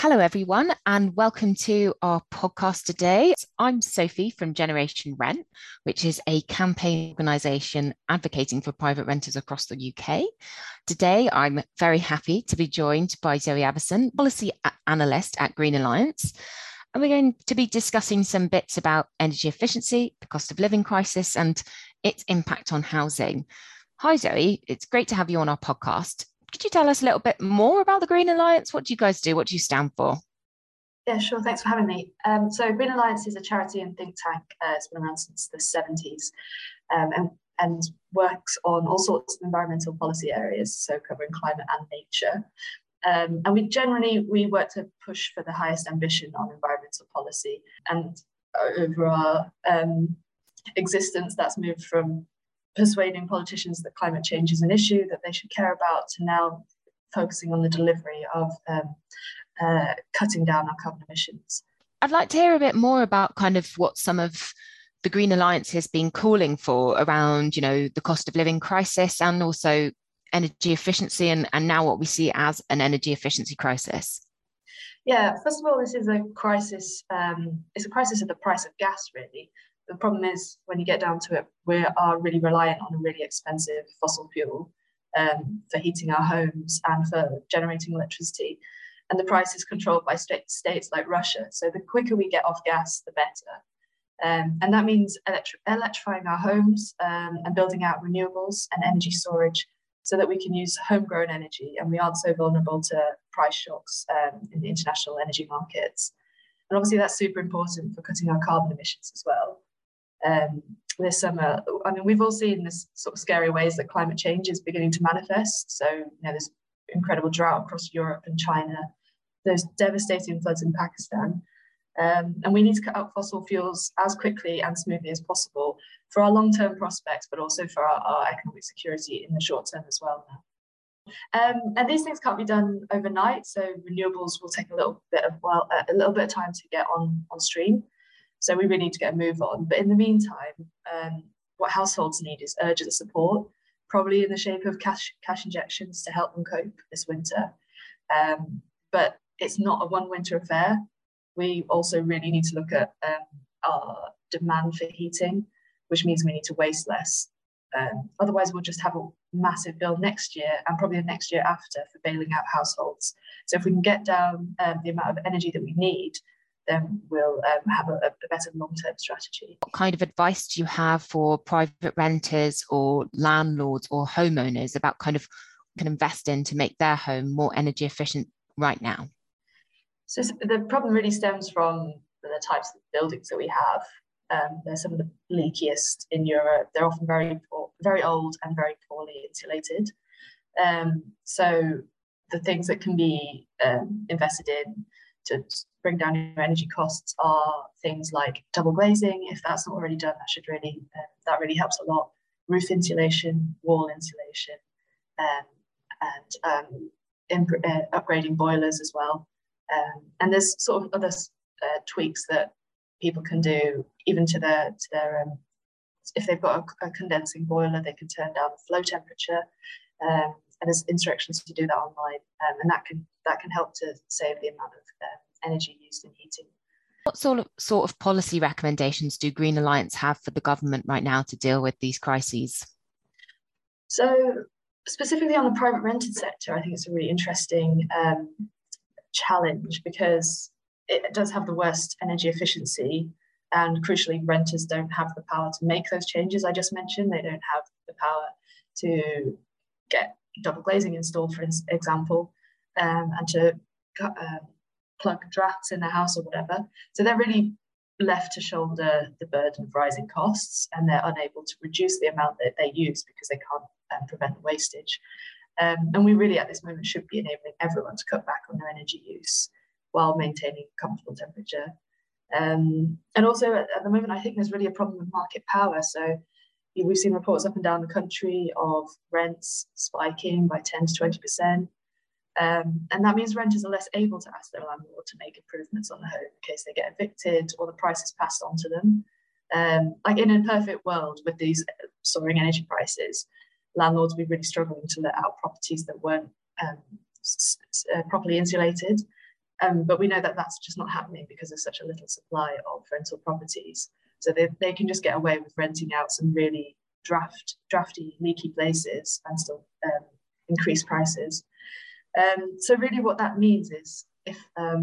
Hello, everyone, and welcome to our podcast today. I'm Sophie from Generation Rent, which is a campaign organisation advocating for private renters across the UK. Today, I'm very happy to be joined by Zoe Avison, policy analyst at Green Alliance. And we're going to be discussing some bits about energy efficiency, the cost of living crisis, and its impact on housing. Hi, Zoe. It's great to have you on our podcast. Could you tell us a little bit more about the Green Alliance? What do you guys do? What do you stand for? Yeah, sure. Thanks for having me. So Green Alliance is a charity and think tank. It's been around since the 70s and works on all sorts of environmental policy areas, so covering climate and nature. And we work to push for the highest ambition on environmental policy. And over our existence, that's moved from persuading politicians that climate change is an issue that they should care about to now focusing on the delivery of cutting down our carbon emissions. I'd like to hear a bit more about kind of what some of the Green Alliance has been calling for around, the cost of living crisis and also energy efficiency and now what we see as an energy efficiency crisis. Yeah, first of all, this is a crisis. It's a crisis of the price of gas, really. The problem is, when you get down to it, we are really reliant on a really expensive fossil fuel for heating our homes and for generating electricity. And the price is controlled by states like Russia. So the quicker we get off gas, the better. And that means electrifying our homes and building out renewables and energy storage so that we can use homegrown energy and we aren't so vulnerable to price shocks in the international energy markets. And obviously that's super important for cutting our carbon emissions as well. This summer, we've all seen this sort of scary ways that climate change is beginning to manifest. So, there's incredible drought across Europe and China. There's devastating floods in Pakistan. And we need to cut out fossil fuels as quickly and smoothly as possible for our long-term prospects, but also for our economic security in the short term as well now. And these things can't be done overnight. So renewables will take a little bit of time to get on stream. So we really need to get a move on. But in the meantime, what households need is urgent support, probably in the shape of cash injections to help them cope this winter. But it's not a one winter affair. We also really need to look at our demand for heating, which means we need to waste less. Otherwise, we'll just have a massive bill next year and probably the next year after for bailing out households. So if we can get down the amount of energy that we need, then we'll have a better long-term strategy. What kind of advice do you have for private renters or landlords or homeowners about kind of can invest in to make their home more energy efficient right now? So the problem really stems from the types of buildings that we have. They're some of the leakiest in Europe. They're often very old and very poorly insulated. So the things that can be invested in to bring down your energy costs are things like double glazing. If that's not already done, that really helps a lot. Roof insulation, wall insulation, and upgrading boilers as well. And there's sort of other tweaks that people can do, even to their if they've got a condensing boiler, they can turn down the flow temperature. And there's instructions to do that online, and that can help to save the amount of energy used in heating. What sort of policy recommendations do Green Alliance have for the government right now to deal with these crises? So specifically on the private rented sector, I think it's a really interesting challenge because it does have the worst energy efficiency, and crucially, renters don't have the power to make those changes I just mentioned. They don't have the power to get double glazing installed, for example, and to plug drafts in their house or whatever. So they're really left to shoulder the burden of rising costs, and they're unable to reduce the amount that they use because they can't prevent the wastage. And we really at this moment should be enabling everyone to cut back on their energy use while maintaining a comfortable temperature. And also at the moment, I think there's really a problem with market power. So we've seen reports up and down the country of rents spiking by 10 to 20%. And that means renters are less able to ask their landlord to make improvements on the home in case they get evicted or the price is passed on to them. Like in a perfect world with these soaring energy prices, landlords would be really struggling to let out properties that weren't properly insulated. But we know that that's just not happening because there's such a little supply of rental properties. So they can just get away with renting out some really drafty, leaky places and still increase prices. So really what that means is if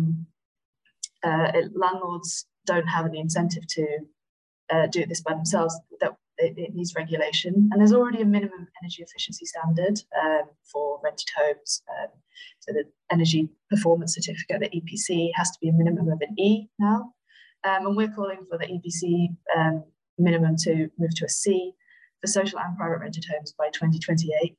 landlords don't have any incentive to do this by themselves, that it needs regulation. And there's already a minimum energy efficiency standard for rented homes. So the energy performance certificate, the EPC, has to be a minimum of an E now. And we're calling for the EPC minimum to move to a C for social and private rented homes by 2028.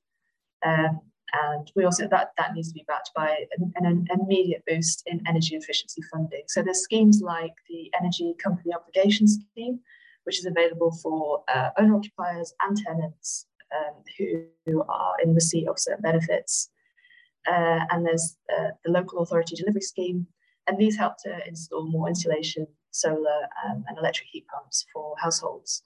And we also, that needs to be backed by an immediate boost in energy efficiency funding. So there's schemes like the Energy Company Obligation Scheme, which is available for owner-occupiers and tenants who are in receipt of certain benefits. And there's the Local Authority Delivery Scheme, and these help to install more insulation, solar, and electric heat pumps for households.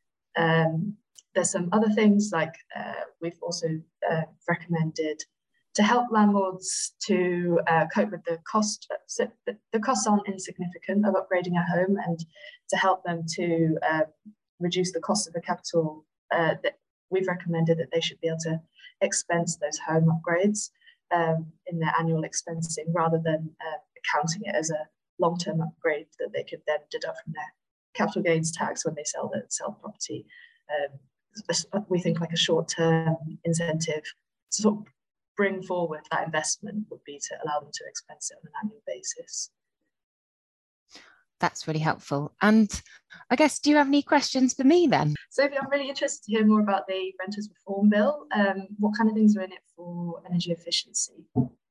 There's some other things like we've also recommended to help landlords to cope with the cost. So the costs aren't insignificant of upgrading a home, and to help them to reduce the cost of the capital, that we've recommended that they should be able to expense those home upgrades in their annual expensing rather than accounting it as a long-term upgrade that they could then deduct from their capital gains tax when they sell the property. We think like a short-term incentive to sort of bring forward that investment would be to allow them to expense it on an annual basis. That's really helpful. And I guess, do you have any questions for me then? Sophie, I'm really interested to hear more about the Renters Reform Bill. What kind of things are in it for energy efficiency?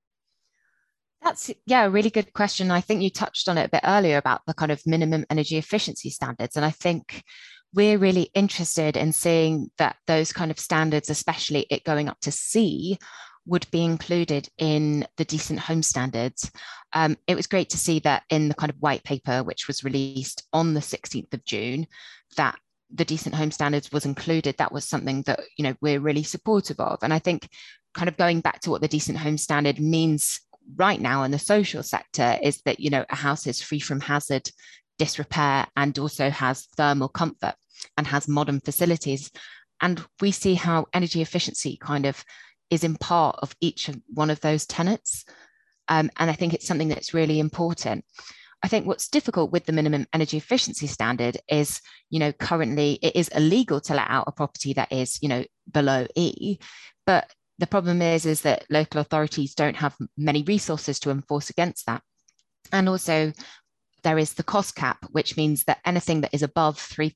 That's, yeah, a really good question. I think you touched on it a bit earlier about the kind of minimum energy efficiency standards. And I think we're really interested in seeing that those kind of standards, especially it going up to C, would be included in the Decent Home Standards. It was great to see that in the kind of white paper, which was released on the 16th of June, that the Decent Home Standards was included. That was something that, you know, we're really supportive of. And I think kind of going back to what the Decent Home Standard means right now in the social sector is that, you know, a house is free from hazard, disrepair, and also has thermal comfort and has modern facilities. And we see how energy efficiency kind of is in part of each one of those tenets. And I think it's something that's really important. I think what's difficult with the minimum energy efficiency standard is, you know, currently it is illegal to let out a property that is, you know, below E, but the problem is that local authorities don't have many resources to enforce against that. And also there is the cost cap, which means that anything that is above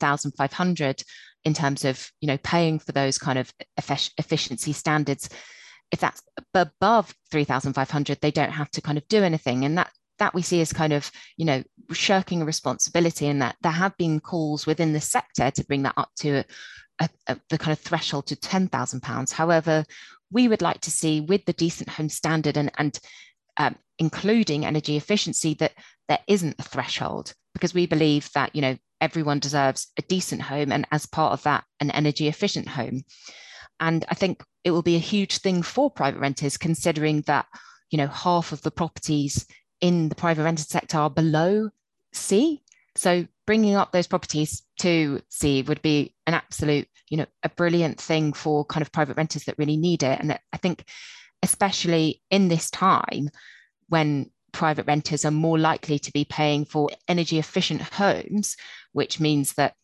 3,500 in terms of, you know, paying for those kind of efficiency standards, if that's above 3,500, they don't have to kind of do anything. And that we see as kind of, you know, shirking a responsibility, and that there have been calls within the sector to bring that up to the kind of threshold to £10,000. However, we would like to see with the Decent Home Standard and including energy efficiency that there isn't a threshold, because we believe that, you know, everyone deserves a decent home, and as part of that, an energy efficient home. And I think it will be a huge thing for private renters, considering that, you know, half of the properties in the private rented sector are below C. So bringing up those properties to C would be an absolute, you know, a brilliant thing for kind of private renters that really need it. And I think especially in this time when private renters are more likely to be paying for energy efficient homes, which means that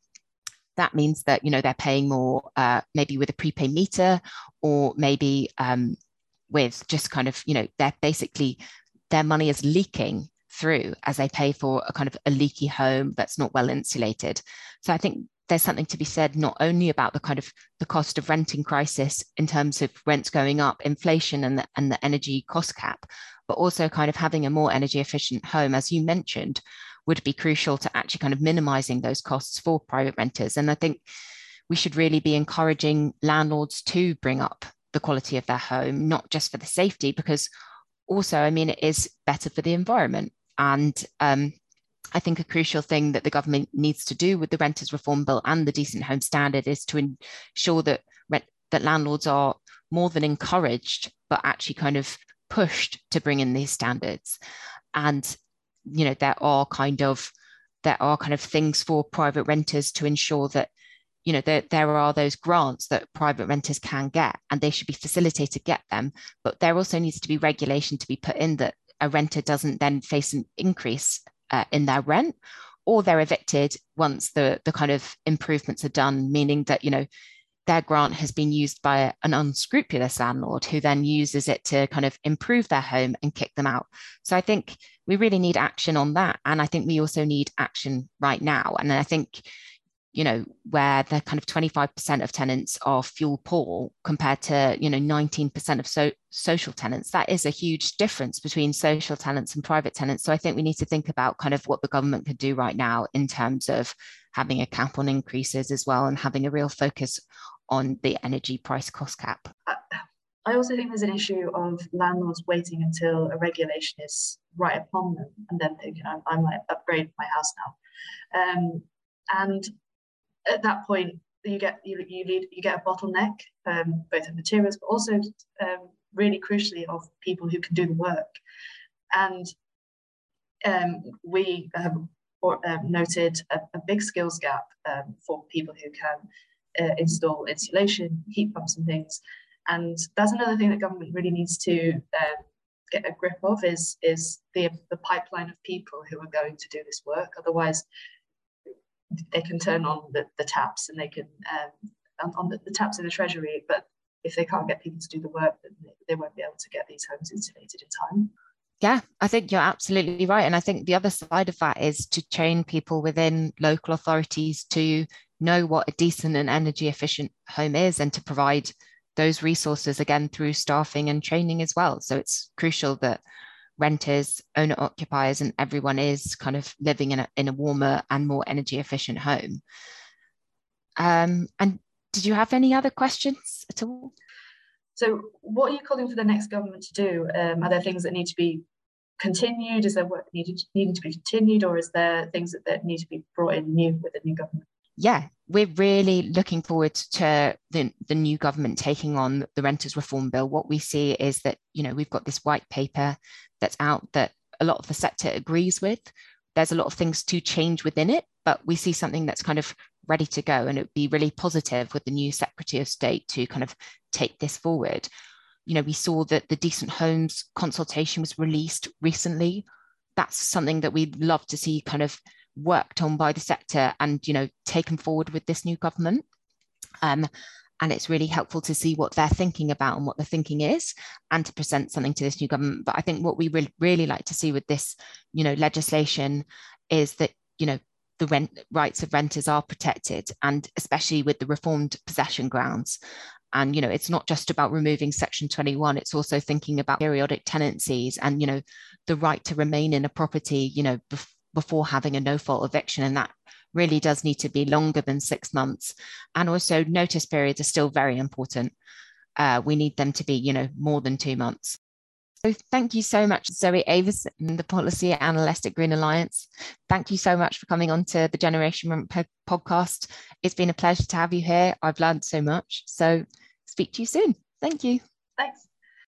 you know, they're paying more maybe with a prepaid meter, or maybe with just kind of, you know, they're basically, their money is leaking through as they pay for a kind of a leaky home that's not well insulated. So I think there's something to be said not only about the kind of the cost of renting crisis in terms of rents going up, inflation, and the energy cost cap, but also kind of having a more energy efficient home, as you mentioned, would be crucial to actually kind of minimizing those costs for private renters. And I think we should really be encouraging landlords to bring up the quality of their home, not just for the safety, because also, I mean, it is better for the environment. And I think a crucial thing that the government needs to do with the Renters Reform Bill and the Decent Home Standard is to ensure that that landlords are more than encouraged, but actually kind of pushed to bring in these standards. And, you know, there are kind of things for private renters to ensure that, you know, there are those grants that private renters can get, and they should be facilitated to get them. But there also needs to be regulation to be put in that a renter doesn't then face an increase in their rent, or they're evicted once the kind of improvements are done, meaning that, you know, their grant has been used by an unscrupulous landlord who then uses it to kind of improve their home and kick them out. So I think we really need action on that. And I think we also need action right now. And I think, you know, where the kind of 25% of tenants are fuel poor compared to, you know, 19% of social tenants, that is a huge difference between social tenants and private tenants. So I think we need to think about kind of what the government could do right now in terms of having a cap on increases as well, and having a real focus on the energy price cost cap. I also think there's an issue of landlords waiting until a regulation is right upon them and then thinking, I might upgrade my house now. And at that point, you get a bottleneck, both of materials, but also really crucially of people who can do the work. And we have noted a big skills gap for people who can install insulation, heat pumps and things. And that's another thing that government really needs to get a grip of is the pipeline of people who are going to do this work. Otherwise, they can turn on the taps and they can on the taps in the Treasury, but if they can't get people to do the work, then they won't be able to get these homes insulated in time. Yeah, I think you're absolutely right. And I think the other side of that is to train people within local authorities to know what a decent and energy efficient home is, and to provide those resources again through staffing and training as well. So it's crucial that renters, owner occupiers, and everyone is kind of living in a warmer and more energy efficient home. And did you have any other questions at all? So what are you calling for the next government to do? Are there things that need to be continued? Is there work needing to be continued, or is there things that need to be brought in new with the new government? Yeah, we're really looking forward to the new government taking on the Renters Reform Bill. What we see is that, you know, we've got this white paper that's out that a lot of the sector agrees with. There's a lot of things to change within it, but we see something that's kind of ready to go, and it would be really positive with the new Secretary of State to kind of take this forward. You know, we saw that the Decent Homes consultation was released recently. That's something that we'd love to see kind of worked on by the sector and, you know, taken forward with this new government. And it's really helpful to see what they're thinking about and what the thinking is, and to present something to this new government. But I think what we really like to see with this, you know, legislation is that, you know, the rights of renters are protected, and especially with the reformed possession grounds. And, you know, it's not just about removing Section 21, it's also thinking about periodic tenancies and, you know, the right to remain in a property, you know, before having a no-fault eviction. And that really does need to be longer than 6 months. And also notice periods are still very important. We need them to be, you know, more than 2 months. So thank you so much, Zoe Avison, the Policy Analyst at Green Alliance. Thank you so much for coming on to the Generation Rent podcast. It's been a pleasure to have you here. I've learned so much. So speak to you soon. Thank you. Thanks.